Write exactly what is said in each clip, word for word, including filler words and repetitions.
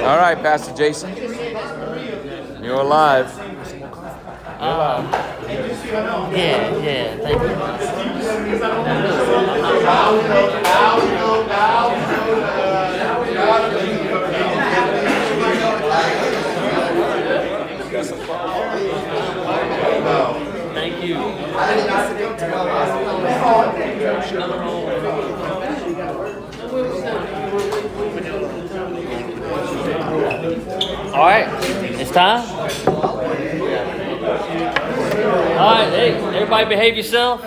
All right, Pastor Jason. You're alive. Uh, yeah, yeah, thank you. Thank you. All right, it's time. All right, hey, everybody behave yourself.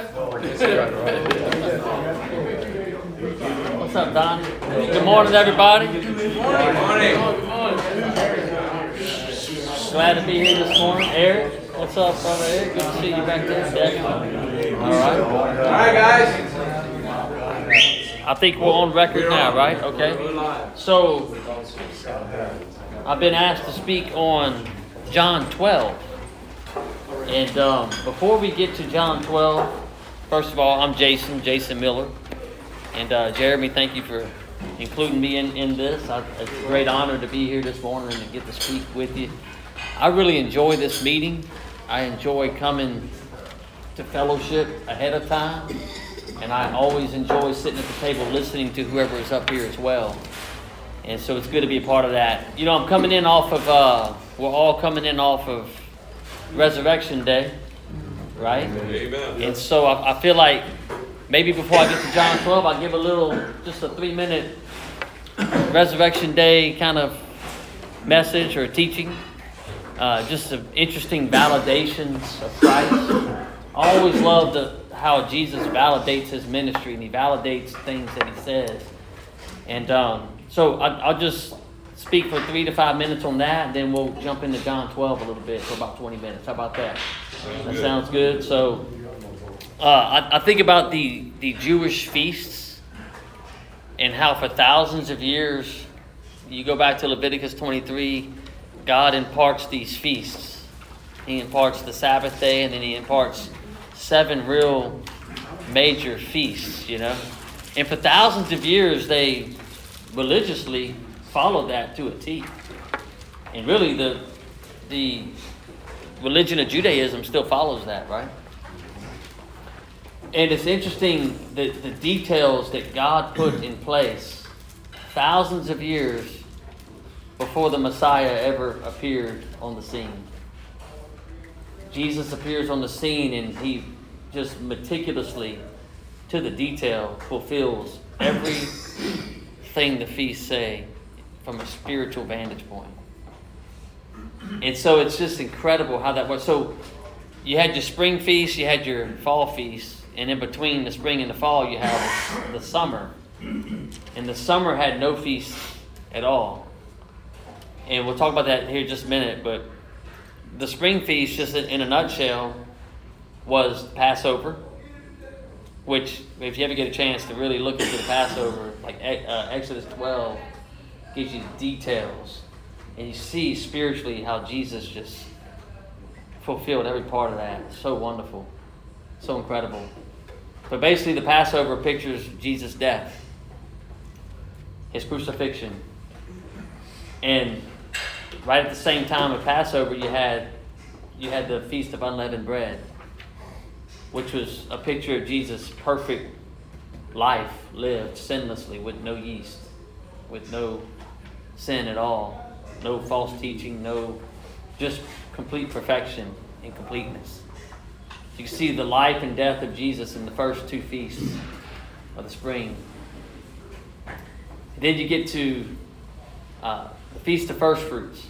What's up, Don? Good morning, everybody. Good morning. Glad to be here this morning. Eric, what's up, brother Eric? Good to see you back there. Definitely. All right. All right, guys. I think we're on record now, right? Okay. So, I've been asked to speak on John twelve. And um, before we get to John twelve, first of all, I'm Jason, Jason Miller. And uh, Jeremy, thank you for including me in, in this. I, it's a great honor to be here this morning and to get to speak with you. I really enjoy this meeting. I enjoy coming to fellowship ahead of time. And I always enjoy sitting at the table listening to whoever is up here as well. And so it's good to be a part of that. You know, I'm coming in off of, uh, we're all coming in off of Resurrection Day, right? Amen. And so I, I feel like maybe before I get to John twelve, I'll give a little, just a three-minute Resurrection Day kind of message or teaching. Uh, just some interesting validations of Christ. I always love the, how Jesus validates his ministry and he validates things that he says. And um, so I, I'll just speak for three to five minutes on that, and then we'll jump into John twelve a little bit for about twenty minutes. How about that? Sounds that good. Sounds good. So uh, I, I think about the, the Jewish feasts and how for thousands of years, you go back to Leviticus twenty-three, God imparts these feasts. He imparts the Sabbath day, and then he imparts seven real major feasts, you know. And for thousands of years, they religiously followed that to a T. And really, the the religion of Judaism still follows that, right? And it's interesting that the details that God put in place thousands of years before the Messiah ever appeared on the scene. Jesus appears on the scene and he just meticulously, to the detail, fulfills everything the feasts say from a spiritual vantage point. And so it's just incredible how that works. So you had your spring feast, you had your fall feast, and in between the spring and the fall you have the summer. And the summer had no feast at all. And we'll talk about that here in just a minute, but the spring feast, just in a nutshell, was Passover, which, if you ever get a chance to really look into the Passover, like uh, Exodus twelve gives you details, and you see spiritually how Jesus just fulfilled every part of that. So wonderful, so incredible. But basically, the Passover pictures Jesus' death, his crucifixion, and right at the same time of Passover, you had you had the Feast of Unleavened Bread, which was a picture of Jesus' perfect life lived sinlessly with no yeast, with no sin at all, no false teaching, no, just complete perfection and completeness. You can see the life and death of Jesus in the first two feasts of the spring. And then you get to uh, the Feast of First Fruits.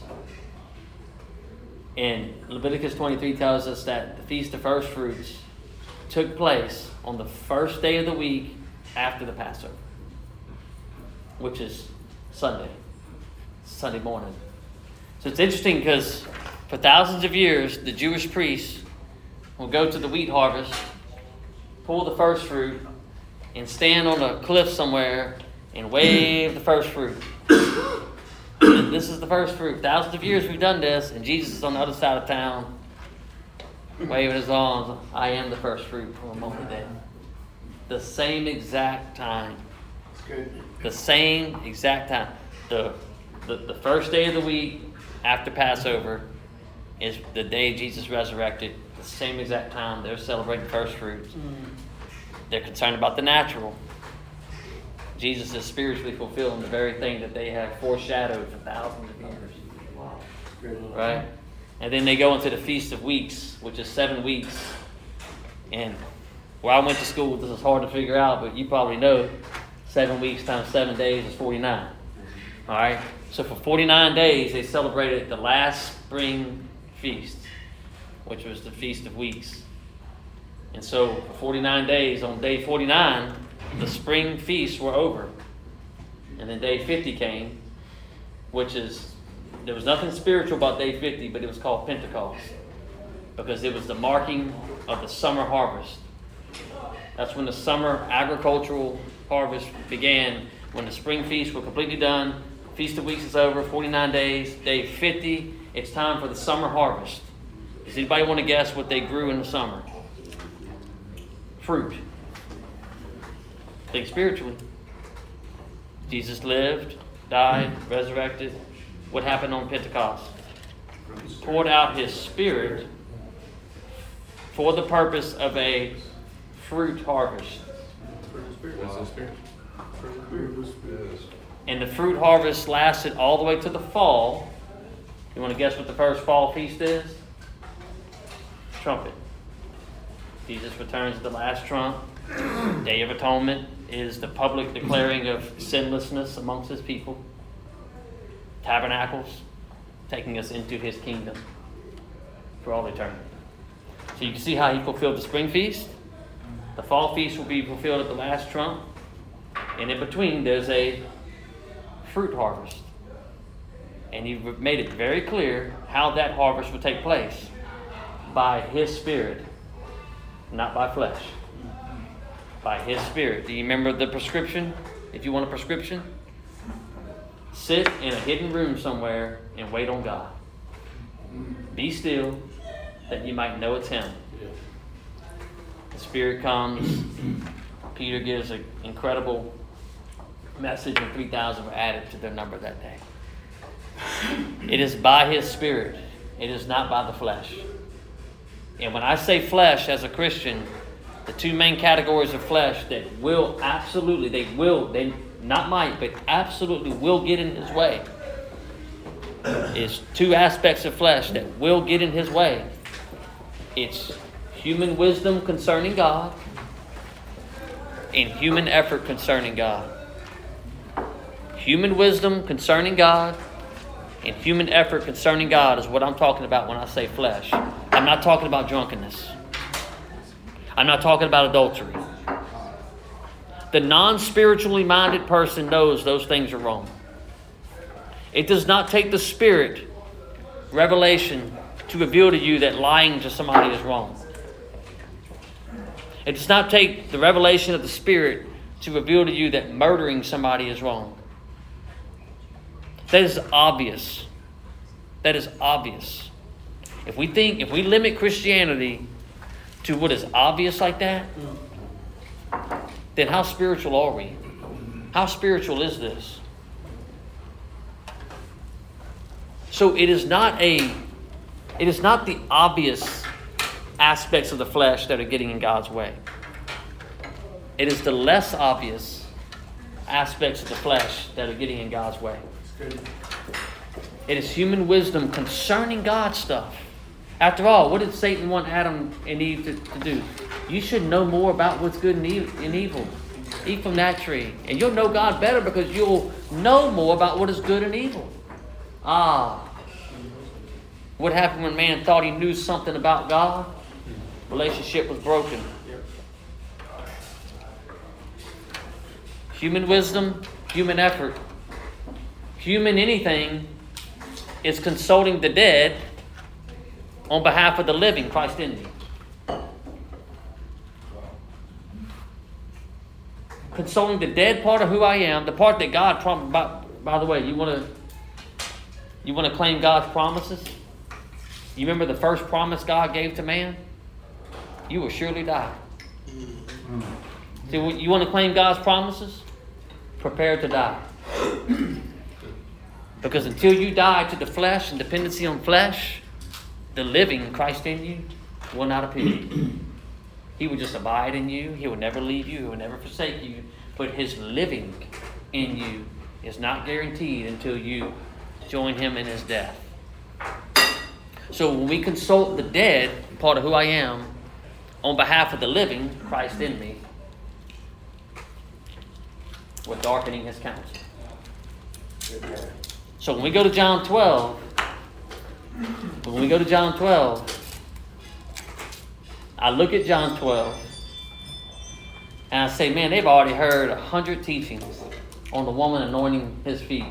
And Leviticus twenty-three tells us that the Feast of First Fruits took place on the first day of the week after the Passover, which is Sunday, Sunday morning. So it's interesting because for thousands of years, the Jewish priests will go to the wheat harvest, pull the first fruit, and stand on a cliff somewhere and wave the first fruit. And this is the first fruit. Thousands of years we've done this, and Jesus is on the other side of town, waving his arms. I am the first fruit for a moment then. The same exact time. The same exact time. The the, the first day of the week after Passover is the day Jesus resurrected. The same exact time they're celebrating first fruits. They're concerned about the natural. Jesus is spiritually fulfilling the very thing that they have foreshadowed for thousands of years. Right? And then they go into the Feast of Weeks, which is seven weeks. And where I went to school, this is hard to figure out, but you probably know seven weeks times seven days is forty-nine. All right? So for forty-nine days, they celebrated the last spring feast, which was the Feast of Weeks. And so for forty-nine days, on day forty-nine, the spring feasts were over. And then day fifty came, which is, there was nothing spiritual about day fifty, but it was called Pentecost. Because it was the marking of the summer harvest. That's when the summer agricultural harvest began. When the spring feasts were completely done, Feast of Weeks is over, forty-nine days. Day fifty, it's time for the summer harvest. Does anybody want to guess what they grew in the summer? Fruit. Think spiritually. Jesus lived, died, resurrected. What happened on Pentecost? Poured out his Spirit for the purpose of a fruit harvest. And the fruit harvest lasted all the way to the fall. You want to guess what the first fall feast is? Trumpet. Jesus returns the last trump. Day of Atonement is the public declaring of sinlessness amongst his people. Tabernacles, taking us into his kingdom for all eternity. So you can see how he fulfilled the spring feast. The fall feast will be fulfilled at the last trump. And in between, there's a fruit harvest. And he made it very clear how that harvest would take place. By his Spirit, not by flesh. By his Spirit. Do you remember the prescription? If you want a prescription, sit in a hidden room somewhere and wait on God. Be still, that you might know it's him. The Spirit comes. Peter gives an incredible message, and three thousand were added to their number that day. It is by his Spirit. It is not by the flesh. And when I say flesh as a Christian, the two main categories of flesh that will absolutely, they will, they not might, but absolutely will get in his way, is two aspects of flesh that will get in his way. It's human wisdom concerning God and human effort concerning God. Human wisdom concerning God and human effort concerning God is what I'm talking about when I say flesh. I'm not talking about drunkenness. I'm not talking about adultery. The non-spiritually minded person knows those things are wrong. It does not take the Spirit revelation to reveal to you that lying to somebody is wrong. It does not take the revelation of the Spirit to reveal to you that murdering somebody is wrong. That is obvious. That is obvious. If we think, if we limit Christianity to what is obvious like that, then how spiritual are we? How spiritual is this? So it is not a, it is not the obvious aspects of the flesh that are getting in God's way. It is the less obvious aspects of the flesh that are getting in God's way. It is human wisdom concerning God's stuff. After all, what did Satan want Adam and Eve to, to do? You should know more about what's good and evil. Eat from that tree. And you'll know God better because you'll know more about what is good and evil. Ah. What happened when man thought he knew something about God? Relationship was broken. Human wisdom, human effort, human anything is consulting the dead on behalf of the living, Christ in me. Consoling the dead part of who I am, the part that God promised. By, by the way, you want to you want to claim God's promises? You remember the first promise God gave to man? You will surely die. See, you want to claim God's promises? Prepare to die. Because until you die to the flesh and dependency on flesh, the living Christ in you will not appear. He will just abide in you. He will never leave you. He will never forsake you. But his living in you is not guaranteed until you join him in his death. So when we consult the dead, part of who I am, on behalf of the living, Christ in me, we're darkening his counsel. So when we go to John twelve, when we go to John twelve, I look at John twelve, and I say, man, they've already heard a hundred teachings on the woman anointing his feet.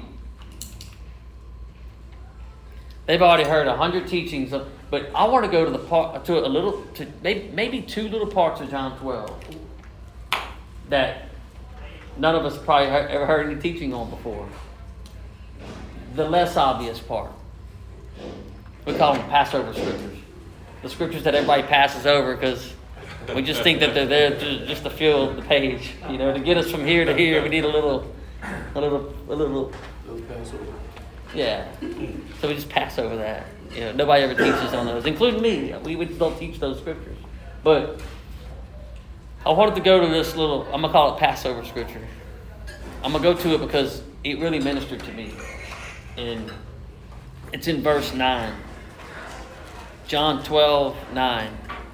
They've already heard a hundred teachings, of, but I want to go to the part to a little, to maybe, maybe two little parts of John twelve that none of us probably heard, ever heard any teaching on before. The less obvious part, we call them Passover scriptures, the scriptures that everybody passes over because we just think that they're there to, just to fill the page, you know, to get us from here to here. We need a little, a little, a little. Yeah. So we just pass over that. You know, nobody ever teaches on those, including me. We, we don't teach those scriptures. But I wanted to go to this little, I'm going to call it Passover scripture. I'm going to go to it because it really ministered to me. And it's in verse nine. John twelve, nine.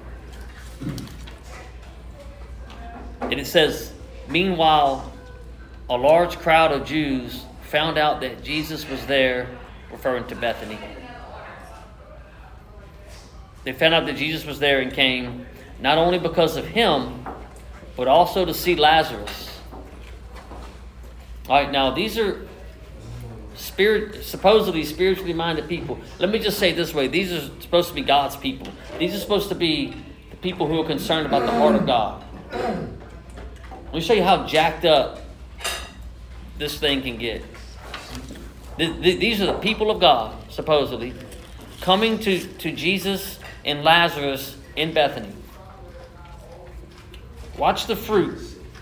And it says, meanwhile, a large crowd of Jews found out that Jesus was there, referring to Bethany. They found out that Jesus was there and came not only because of him, but also to see Lazarus. All right, now these are spirit, supposedly spiritually minded people. Let me just say it this way. These are supposed to be God's people. These are supposed to be the people who are concerned about the heart of God. Let me show you how jacked up this thing can get. These are the people of God, supposedly, coming to, to Jesus and Lazarus in Bethany. Watch the fruit.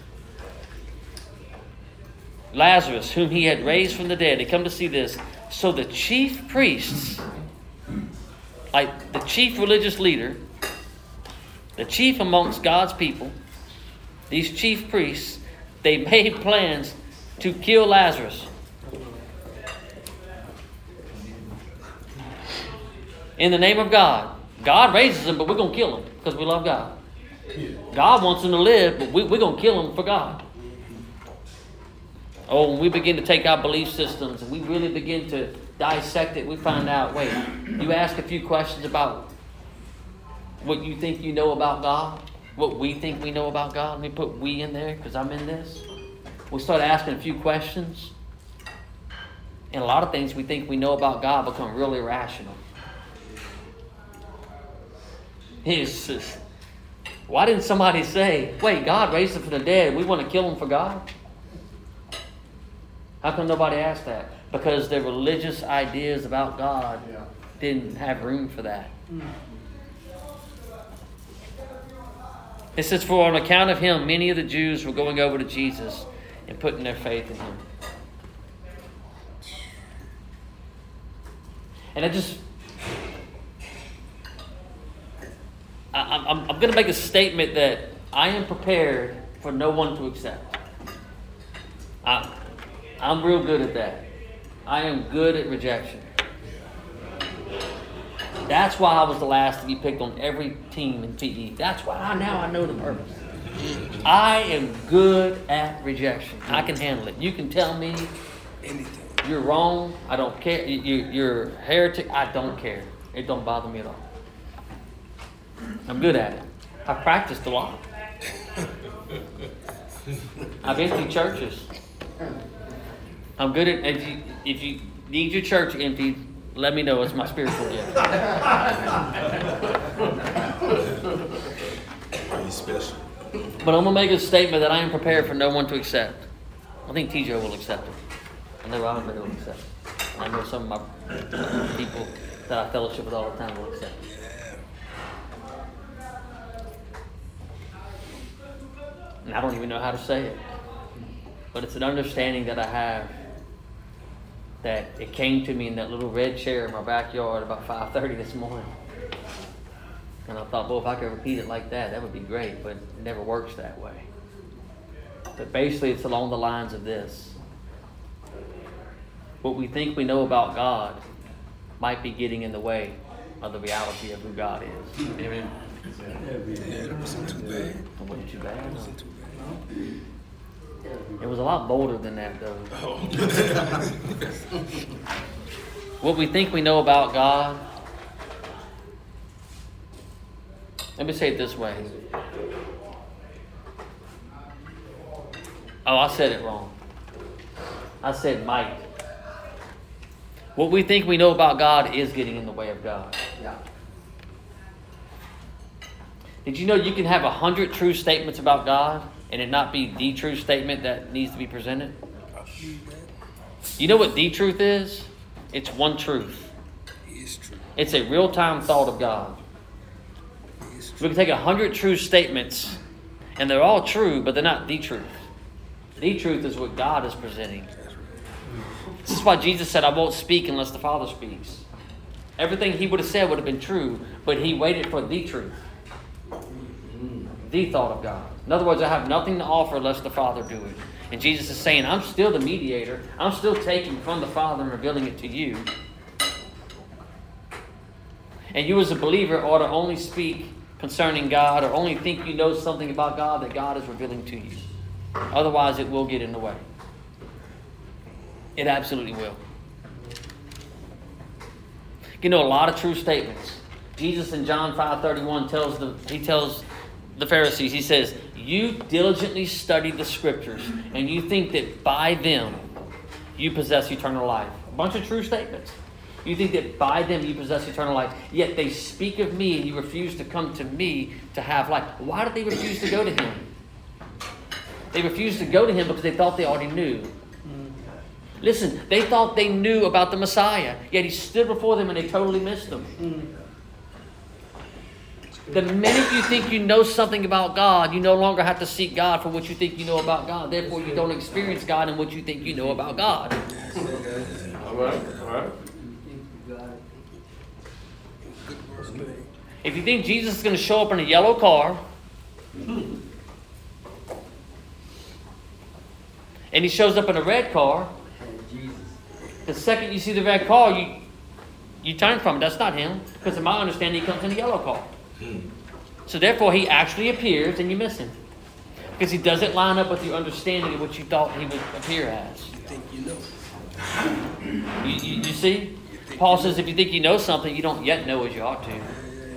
Lazarus, whom he had raised from the dead. They come to see this. So the chief priests, like the chief religious leader, the chief amongst God's people, these chief priests, they made plans to kill Lazarus. In the name of God. God raises him, but we're going to kill him because we love God. God wants him to live, but we, we're going to kill him for God. Oh, when we begin to take our belief systems and we really begin to dissect it, we find out, wait, you ask a few questions about what you think you know about God, what we think we know about God. Let me put we in there because I'm in this. We start asking a few questions, and a lot of things we think we know about God become really irrational. It's just, why didn't somebody say, wait, God raised him from the dead, we want to kill him for God? How come nobody asked that? Because their religious ideas about God yeah. didn't have room for that. Mm. It says, for on account of him, many of the Jews were going over to Jesus and putting their faith in him. And I just, I, I'm, I'm going to make a statement that I am prepared for no one to accept. I, I'm real good at that. I am good at rejection. That's why I was the last to be picked on every team in P E. That's why I, now I know the purpose. I am good at rejection. I can handle it. You can tell me anything. You're wrong. I don't care. You, you're heretic. I don't care. It don't bother me at all. I'm good at it. I've practiced a lot. I've emptied churches. I'm good at, if you, if you need your church emptied, let me know. It's my spiritual gift. He's special. But I'm going to make a statement that I am prepared for no one to accept. I think T J will accept it. I know Andre will accept it. I know some of my people that I fellowship with all the time will accept it. And I don't even know how to say it. But it's an understanding that I have that it came to me in that little red chair in my backyard about five thirty this morning. And I thought, well, if I could repeat it like that, that would be great, but it never works that way. But basically, it's along the lines of this. What we think we know about God might be getting in the way of the reality of who God is. Amen. Yeah, that wasn't too bad. It wasn't too bad. That No. wasn't too bad. It was a lot bolder than that, though. Oh. What we think we know about God. Let me say it this way. Oh, I said it wrong. I said might. What we think we know about God is getting in the way of God. Yeah. Did you know you can have a hundred true statements about God and it not be the true statement that needs to be presented? You know what the truth is? It's one truth. He is true. It's a real-time thought of God. He is We true. can take a hundred true statements and they're all true, but they're not the truth. The truth is what God is presenting. This is why Jesus said, I won't speak unless the Father speaks. Everything he would have said would have been true, but he waited for the truth. The thought of God. In other words, I have nothing to offer unless the Father do it. And Jesus is saying, I'm still the mediator. I'm still taking from the Father and revealing it to you. And you as a believer ought to only speak concerning God or only think you know something about God that God is revealing to you. Otherwise, it will get in the way. It absolutely will. You know, a lot of true statements. Jesus in John five thirty-one tells the he tells the Pharisees, he says, you diligently study the scriptures and you think that by them you possess eternal life. A bunch of true statements. You think that by them you possess eternal life, yet they speak of me and you refuse to come to me to have life. Why did they refuse to go to him? They refused to go to him because they thought they already knew. Listen, they thought they knew about the Messiah, yet he stood before them and they totally missed him. The minute you think you know something about God, you no longer have to seek God for what you think you know about God. Therefore, you don't experience God in what you think you know about God. All right, all right. If you think Jesus is going to show up in a yellow car, and he shows up in a red car, the second you see the red car, you you turn from it. That's not him. Because in my understanding, he comes in a yellow car. So therefore, he actually appears and you miss him. Because he doesn't line up with your understanding of what you thought he would appear as. You think you know. You, you, you see? Paul says if you think you know something, you don't yet know as you ought to.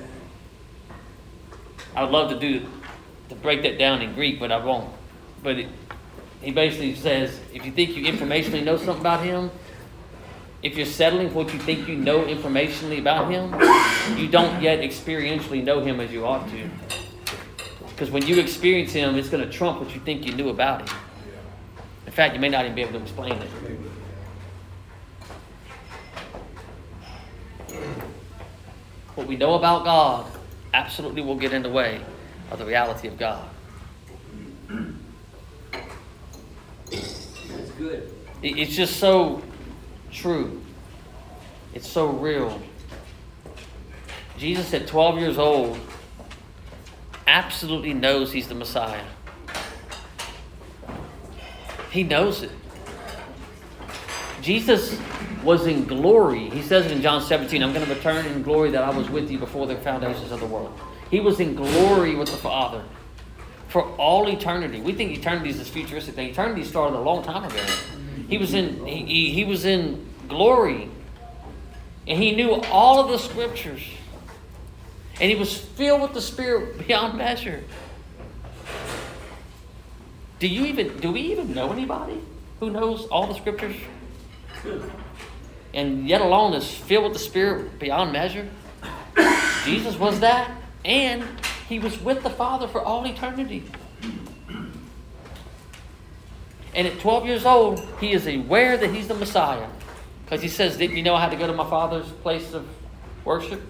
I would love to do to break that down in Greek, but I won't. But it, he basically says, if you think you informationally know something about him, if you're settling for what you think you know informationally about him, you don't yet experientially know him as you ought to. Because when you experience him, it's going to trump what you think you knew about him. In fact, you may not even be able to explain it. What we know about God absolutely will get in the way of the reality of God. That's good. It- It's just so true. It's so real. Jesus at twelve years old absolutely knows he's the Messiah. He knows it. Jesus was in glory. He says it in John seventeen, I'm going to return in glory that I was with you before the foundations of the world. He was in glory with the Father for all eternity. We think eternity is this futuristic thing. Eternity started a long time ago. He was in he, he, he was in glory. And he knew all of the scriptures. And he was filled with the Spirit beyond measure. Do you even do we even know anybody who knows all the scriptures? And yet alone is filled with the Spirit beyond measure? Jesus was that, and he was with the Father for all eternity. And at twelve years old, he is aware that he's the Messiah. Because he says, didn't you know I had to go to my Father's place of worship?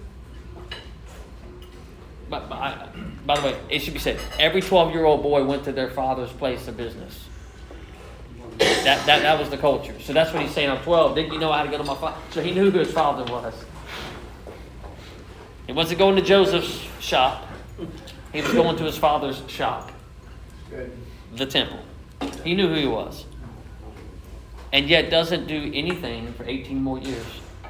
But, but I, by the way, it should be said, every twelve-year-old boy went to their father's place of business. That, that, that was the culture. So that's what he's saying. I'm twelve. Didn't you know how to go to my father? So he knew who his father was. He wasn't going to Joseph's shop. He was going to his father's shop. The temple. He knew who he was. And yet doesn't do anything for eighteen more years.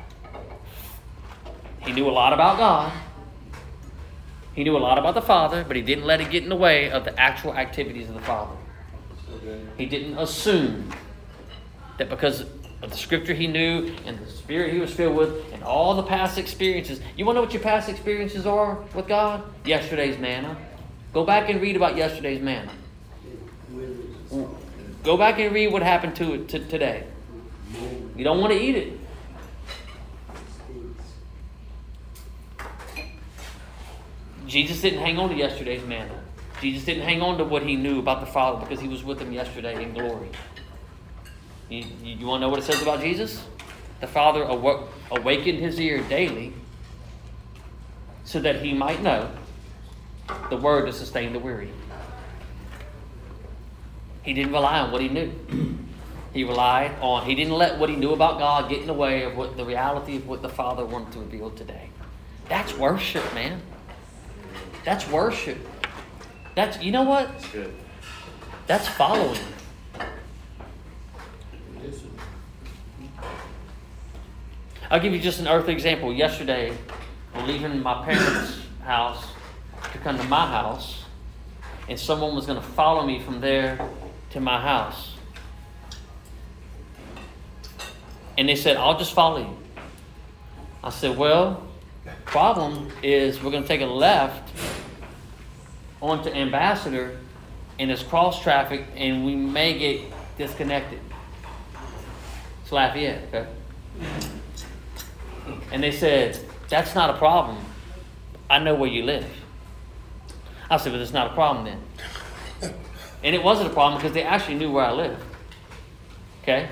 He knew a lot about God. He knew a lot about the Father, but he didn't let it get in the way of the actual activities of the Father. He didn't assume that because of the scripture he knew and the spirit he was filled with and all the past experiences. You want to know what your past experiences are with God? Yesterday's manna. Go back and read about yesterday's manna. Go back and read what happened to it t- today. You don't want to eat it. Jesus didn't hang on to yesterday's manna. Jesus didn't hang on to what he knew about the Father because he was with him yesterday in glory. You, you, you want to know what it says about Jesus? The Father aw- awakened his ear daily so that he might know the word to sustain the weary. He didn't rely on what he knew. He relied on, he didn't let what he knew about God get in the way of what the reality of what the Father wanted to reveal today. That's worship, man. That's worship. That's, you know what? That's good. That's following. I'll give you just an earthly example. Yesterday, I'm leaving my parents' house to come to my house, and someone was going to follow me from there to my house. And they said, I'll just follow you. I said, well, problem is we're going to take a left onto Ambassador, and it's cross traffic, and we may get disconnected. It's Lafayette, okay? And they said, that's not a problem. I know where you live. I said, well, it's not a problem then. And it wasn't a problem because they actually knew where I lived. Okay?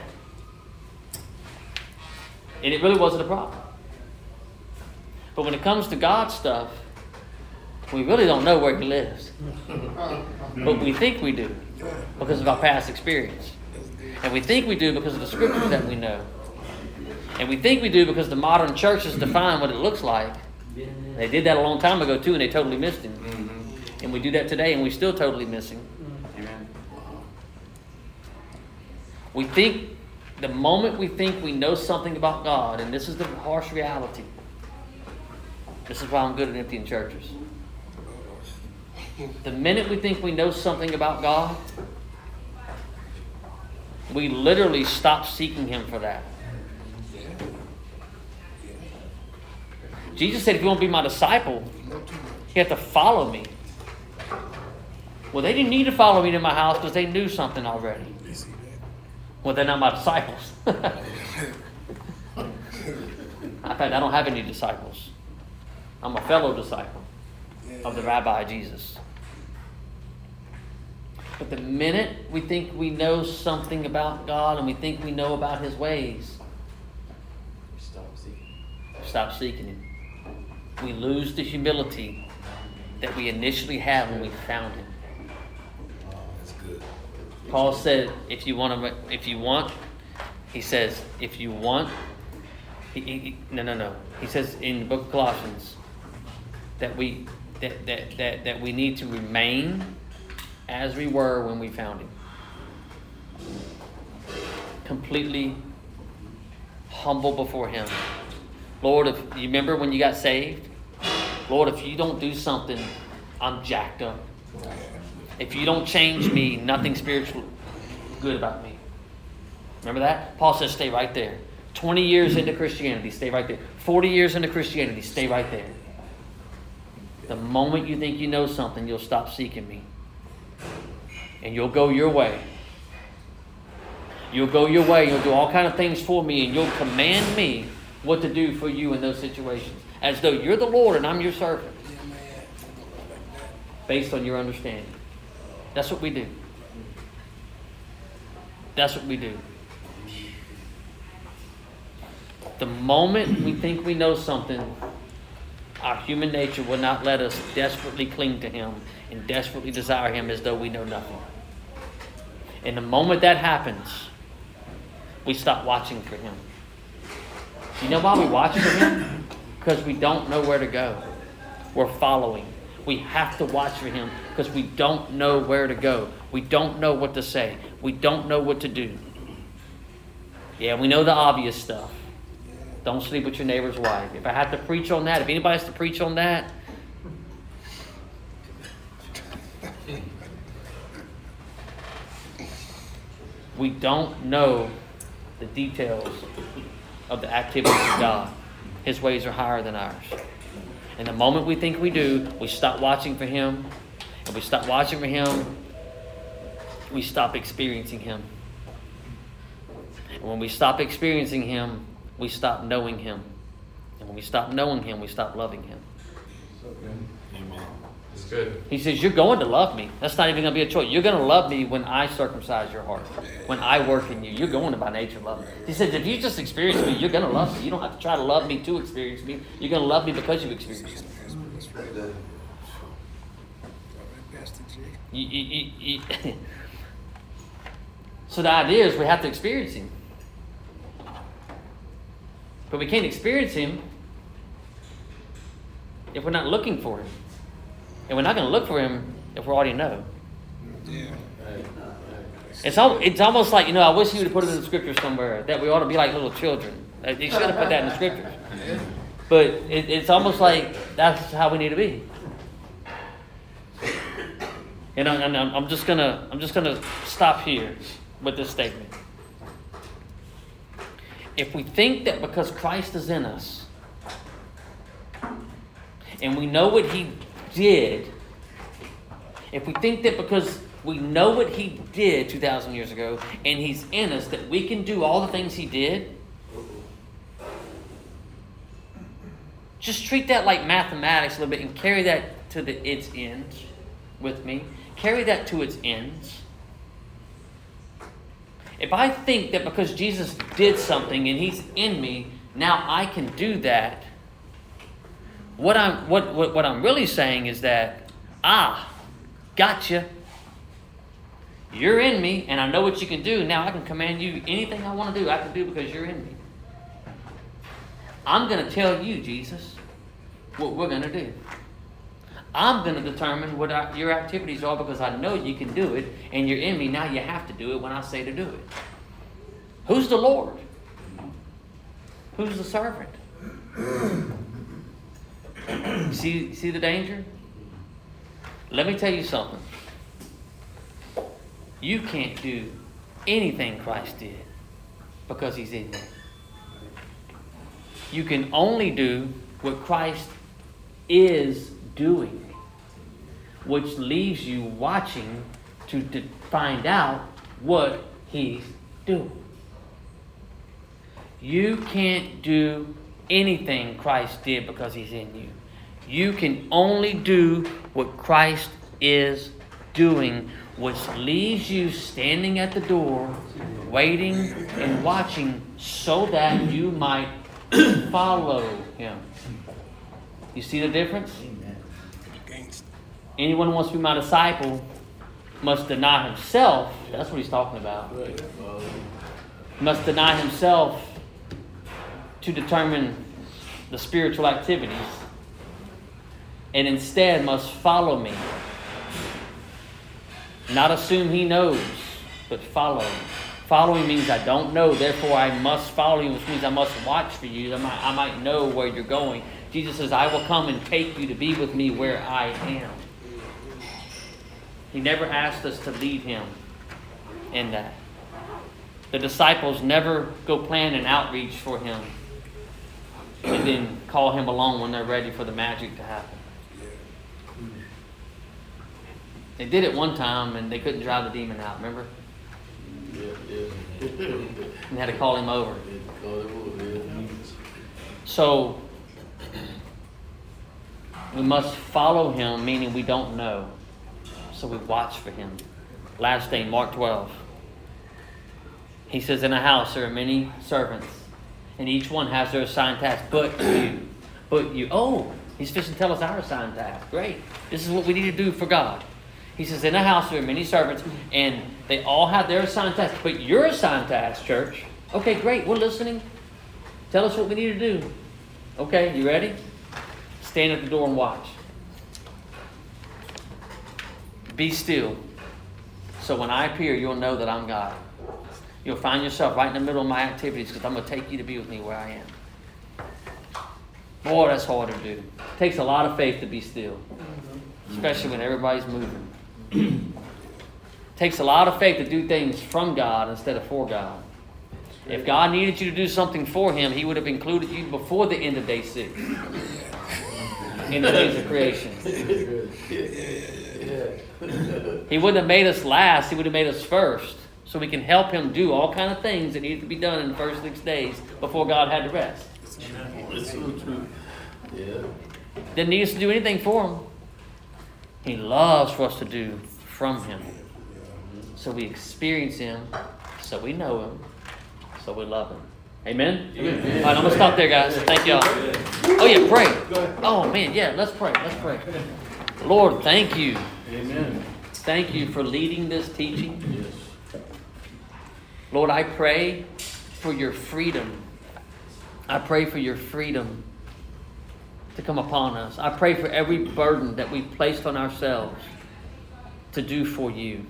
And it really wasn't a problem. But when it comes to God stuff, we really don't know where he lives. But we think we do because of our past experience. And we think we do because of the scriptures that we know. And we think we do because the modern churches define what it looks like. They did that a long time ago too, and they totally missed him. Mm-hmm. And we do that today, and we still totally miss him. Amen. We think, the moment we think we know something about God, and this is the harsh reality. This is why I'm good at emptying churches. The minute we think we know something about God, we literally stop seeking him for that. Jesus said, if you want to be my disciple, you have to follow me. Well, they didn't need to follow me to my house because they knew something already. Well, they're not my disciples. In fact, I don't have any disciples. I'm a fellow disciple of the Rabbi Jesus. But the minute we think we know something about God and we think we know about his ways, Stop seeking. stop seeking him. We lose the humility that we initially had when we found him. That's good. Paul said, if you want to, if you want, he says, if you want, he, he, no, no, no. He says in the book of Colossians that we, that, that, that, that we need to remain as we were when we found him. Completely humble before him. Lord, if you remember when you got saved? Lord, if you don't do something, I'm jacked up. If you don't change me, nothing spiritual good about me. Remember that? Paul says, stay right there. twenty years into Christianity, stay right there. forty years into Christianity, stay right there. The moment you think you know something, you'll stop seeking me. And you'll go your way. You'll go your way. You'll do all kinds of things for me, and you'll command me what to do for you in those situations. As though you're the Lord and I'm your servant. Based on your understanding. That's what we do. That's what we do. The moment we think we know something, our human nature will not let us desperately cling to him and desperately desire him as though we know nothing. And the moment that happens, we stop watching for him. You know why we watch for him? Because we don't know where to go. We're following. We have to watch for him because we don't know where to go. We don't know what to say. We don't know what to do. Yeah, we know the obvious stuff. Don't sleep with your neighbor's wife. If I have to preach on that, if anybody has to preach on that, we don't know the details of the activities of God. His ways are higher than ours. And the moment we think we do, we stop watching for him. And we stop watching for him, we stop experiencing him. And when we stop experiencing him, we stop knowing him. And when we stop knowing him, we stop loving him. Amen. It's good. He says, you're going to love me. That's not even going to be a choice. You're going to love me when I circumcise your heart. When I work in you. You're going to by nature love me. He says, if you just experience me, you're going to love me. You don't have to try to love me to experience me. You're going to love me because you experience me. You, you, you, you. So the idea is we have to experience him. But we can't experience him if we're not looking for him. And we're not going to look for him if we already know. Yeah. It's, al- it's almost like, you know, I wish he would have put it in the scripture somewhere, that we ought to be like little children. He should have put that in the scriptures. But it, it's almost like that's how we need to be. And, I, and I'm just gonna I'm just gonna stop here with this statement. If we think that because Christ is in us, and we know what he did, if we think that because we know what he did two thousand years ago, and he's in us, that we can do all the things he did, just treat that like mathematics a little bit and carry that to the its end with me. Carry that to its ends. If I think that because Jesus did something and he's in me, now I can do that, what I'm what, what, what I'm really saying is that, ah, gotcha. You're in me and I know what you can do. Now I can command you anything I want to do, I can do because you're in me. I'm going to tell you, Jesus, what we're going to do. I'm going to determine what our, your activities are because I know you can do it and you're in me. Now you have to do it when I say to do it. Who's the Lord? Who's the servant? See, see the danger? Let me tell you something. You can't do anything Christ did because he's in you. You can only do what Christ is doing, which leaves you watching to, to find out what he's doing. You can't do anything Christ did because he's in you. You can only do what Christ is doing, which leaves you standing at the door, waiting and watching so that you might follow him. You see the difference? Anyone who wants to be my disciple must deny himself. That's what he's talking about. Must deny himself to determine the spiritual activities, and instead must follow me. Not assume he knows, but follow. Following means I don't know, therefore I must follow you, which means I must watch for you. I might, I might know where you're going. Jesus says, I will come and take you to be with me where I am. He never asked us to leave him in that. The disciples never go plan an outreach for him and then call him along when they're ready for the magic to happen. They did it one time and they couldn't drive the demon out, remember? Yeah, yeah. And they had to call him over. So, we must follow him, meaning we don't know. So we watch for him. Last thing, Mark twelve. He says, in a house there are many servants, and each one has their assigned task. But you, but you. Oh, he's fixing to tell us our assigned task. Great. This is what we need to do for God. He says, in a house there are many servants, and they all have their assigned task. But your assigned task, church, Okay, great. We're listening. Tell us what we need to do. Okay, you ready? Stand at the door and watch. Be still. So when I appear, you'll know that I'm God. You'll find yourself right in the middle of my activities because I'm going to take you to be with me where I am. Boy, that's hard to do. It takes a lot of faith to be still, especially when everybody's moving. It takes a lot of faith to do things from God instead of for God. If God needed you to do something for Him, He would have included you before the end of day six. In the days of creation. He wouldn't have made us last. He would have made us first. So we can help Him do all kind of things that needed to be done in the first six days before God had to rest. It's so true. Yeah. Didn't need us to do anything for Him. He loves for us to do from Him. So we experience Him. So we know Him. So we love Him. Amen? Amen. All right, I'm going to stop there, guys. Thank y'all. Oh, yeah, pray. Oh, man, yeah, let's pray. Let's pray. Lord, thank you. Amen. Thank you for leading this teaching. Yes. Lord, I pray for your freedom. I pray for your freedom to come upon us. I pray for every burden that we've placed on ourselves to do for you.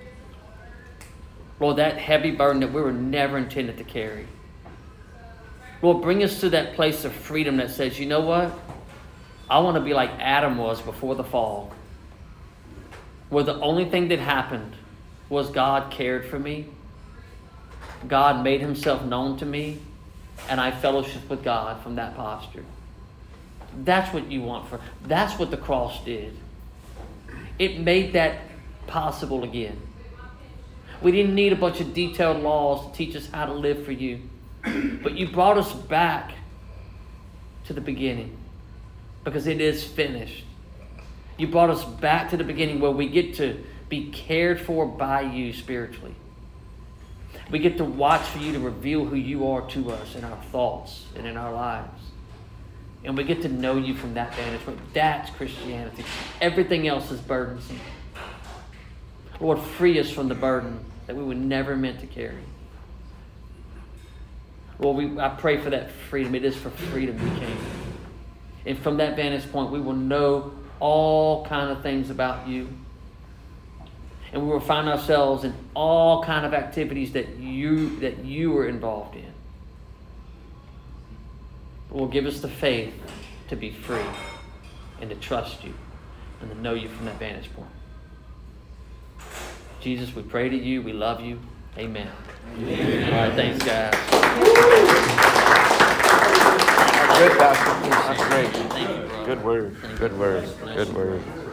Lord, that heavy burden that we were never intended to carry. Lord, bring us to that place of freedom that says, you know what? I want to be like Adam was before the fall, where the only thing that happened was God cared for me. God made Himself known to me, and I fellowship with God from that posture. That's what you want for. That's what the cross did. It made that possible again. We didn't need a bunch of detailed laws to teach us how to live for you. But you brought us back to the beginning because it is finished. You brought us back to the beginning where we get to be cared for by you spiritually. We get to watch for you to reveal who you are to us in our thoughts and in our lives. And we get to know you from that vantage point. That's Christianity. Everything else is burdensome. Lord, free us from the burden that we were never meant to carry. Lord, we, I pray for that freedom. It is for freedom we came. And from that vantage point, we will know all kind of things about you. And we will find ourselves in all kind of activities that you that you were involved in. Lord, give us the faith to be free and to trust you and to know you from that vantage point. Jesus, we pray to you. We love you. Amen. Amen. All right, thanks, guys. Good, Pastor. That's great. Thank you, brother. Good word. Good word. Good word.